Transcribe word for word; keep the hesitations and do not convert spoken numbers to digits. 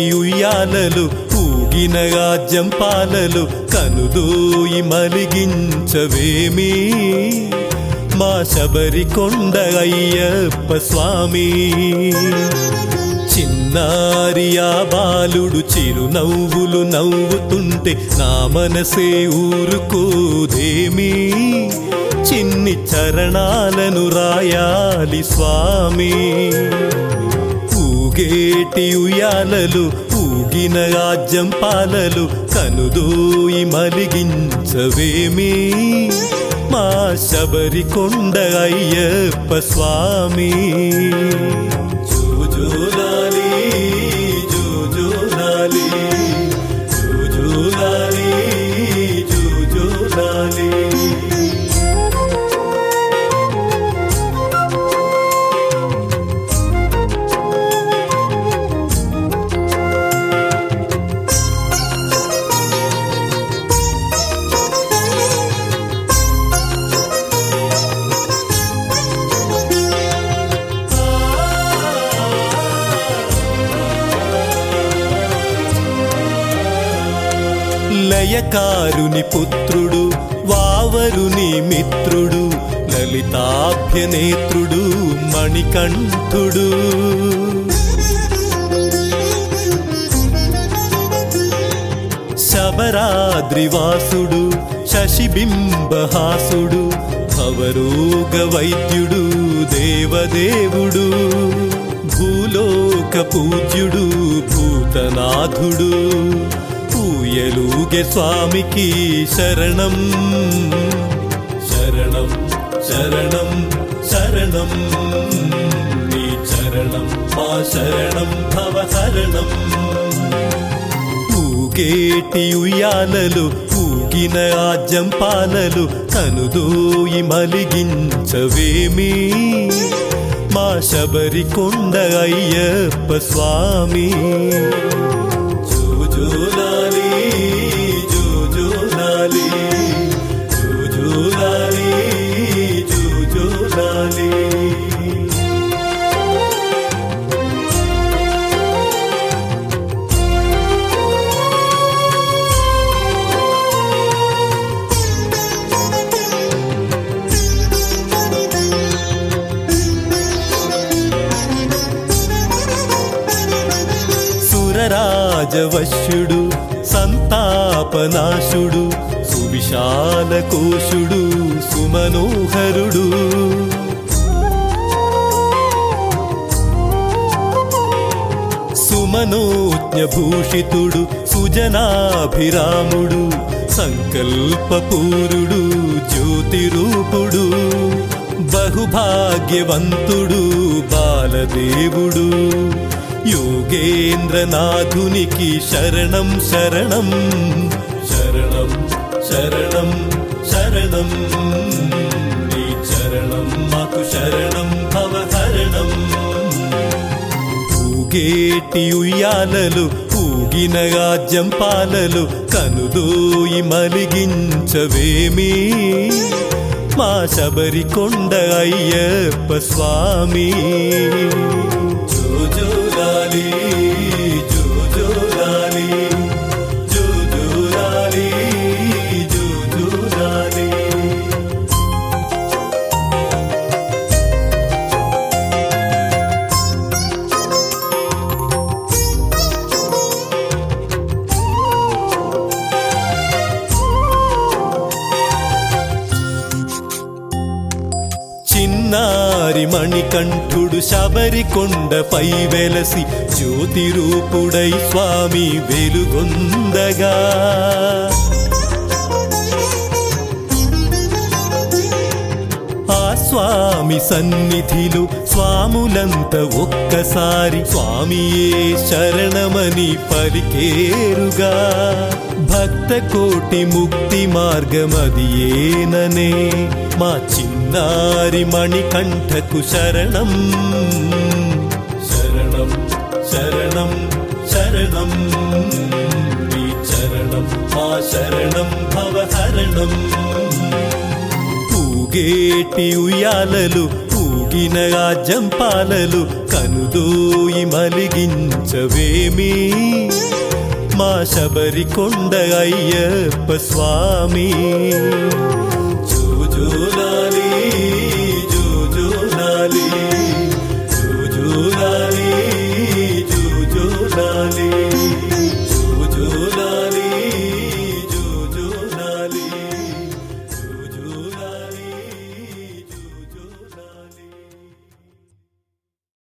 ఊగేటి ఉయ్యాలలు ఊగిన జంపాలలు కనుదోయి మలిగించవేమి మా శబరికొండ అయ్యప్ప స్వామి. చిన్నారి ఆ బాలుడు చిరునవ్వులు నవ్వుతుంటే నా మనసే ఊరుకోదేమి చిన్ని చరణాలను రాయాలి స్వామి. ఊగేటి ఉయ్యాలలు ఊగిన జంపాలలు కనుదోయి మలిగించవేమి మా శబరికొండ అయ్యప్ప స్వామి. జోజోలాలి జోజోలాలి జోజోలాలి జోజోలాలి. లయకారుని పుత్రుడు వావరుని మిత్రుడు లలితాభ్యనేత్రుడు మణికంఠుడు. శబరాద్రివాసుడు శశిబింబహాసుడు భవరోగ వైద్యుడు దేవదేవుడు భూలోక పూజ్యుడు భూతనాథుడు. ఊయలూగే స్వామికి శరణం శరణం శరణం శరణం నీ చరణం మా శరణం భవహరణం. ఊగేటి ఉయ్యాలలు ఊగిన జంపాలలు కనుదోయి మలిగించవేమి మా శబరికొండ అయ్యప్ప స్వామి. జోజోలాలి జోజోలాలి జోజోలాలి జోజోలాలి. రాజవశ్యుడు సంతాపనాశుడు సువిశాల కోశుడు సుమనోహరుడు. సుమనోజ్ఞభూషితుడు సుజనాభిరాముడు సంకల్పపూరుడు జ్యోతిరూపుడు బహుభాగ్యవంతుడు బాలదేవుడు. యోగేంద్రనాథునికి శరణం శరణం శరణం శరణం శరణం నీ చరణం మాకు శరణం భవహరణం. ఊగేటి ఉయ్యాలలు ఊగిన జంపాలలు కనుదోయి మలిగించవేమి మా శబరికొండ అయ్యప్ప స్వామి. జోజోలాలి జోజోలాలి జోజోలాలి జోజోలాలి. చిన్నారి మణికంఠుడు శబరికొండపై వెలసి జ్యోతిరూపుడై స్వామి వెలుగొందగా. ఆ స్వామి సన్నిధిలో స్వాములంత ఒక్కసారి స్వామియే శరణమని పలికేరుగా. భక్త కోటి ముక్తి మార్గమది ఏననే మా చిన్నారి మణికంఠకు శరణం శరణం శరణం శరణం నీ చరణం మా శరణం భవహరణం. ఊగేటి ఉయ్యాలలు మరిగిన ఆజంపాలలు కనుదూయి మలిగించవేమి మా శబరికొండ అయ్యప్ప స్వామి జోజోలా